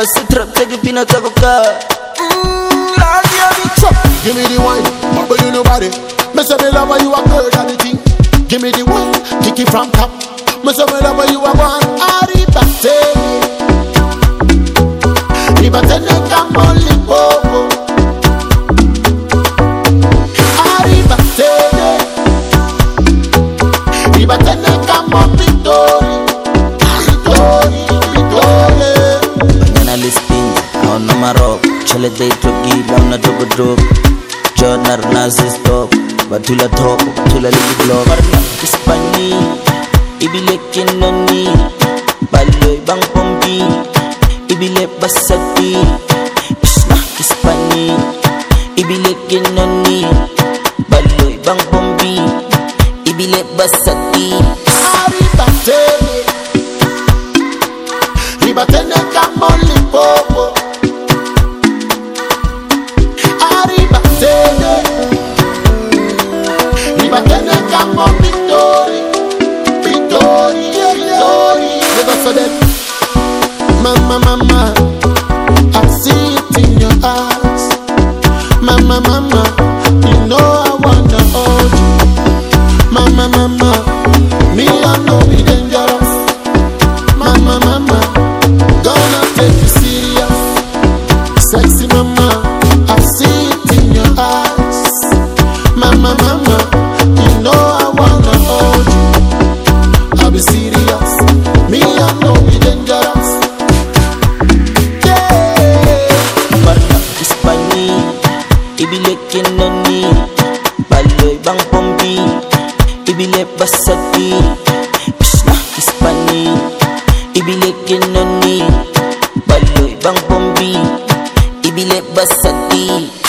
Bust the trap, take a peanut of a car. Give me the wine, but you nobody. Me say me love when you a girl and the thing. Give me the wine, kick it from top. Me say me love when you a one. Arriba te come on Limpopo. Arriba te come on Vittori. Mañana listing, on no marok. Chale day trogi, down na dogo drop. Jonar nazis top, batula top, batula lili blog. Parla Hispani, ibile kinoni, baloy bang pompi, ibile basati. Isna Hispani, ibile kinoni, baloy bang pompi, ibile basati. Ribatene come on Limpopo. Ribatene come on Vittori. Let us say that. Mama, I see it in your eyes. Mama, you know I wanna hold you. Mama, me I know be dangerous. Mama, gonna take you serious. Sexy mama, I see it in your eyes. Mama, you know I wanna hold you. I'll be serious. Me I know be dangerous. Yeah. Parla Hispani, ibile kinoni, baloy bang pompi, ibile basati. Isna Hispani, ibile kinoni, baloy bang pompi, ibile basati.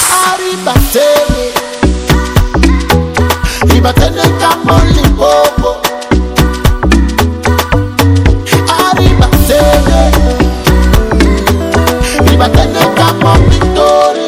Ribatene come on Limpopo. Ribatene come on Vittori.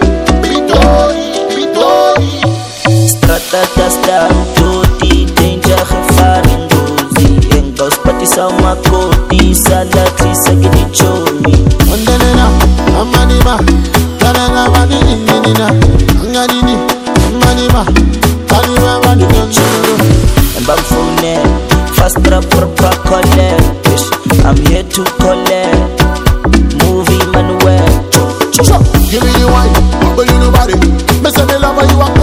Strata tasta tutti, danger gevaring dozi. Engels pati sa makoti, salati sa ginichori. Ondanena, amanima, tanana mani inina, anganini, amanima, tanima mani nonchoro. And bang phone, fast trap for back collect. I'm here to collect. Movie Manuel. Give me the wine, but you nobody. Me say me love when you a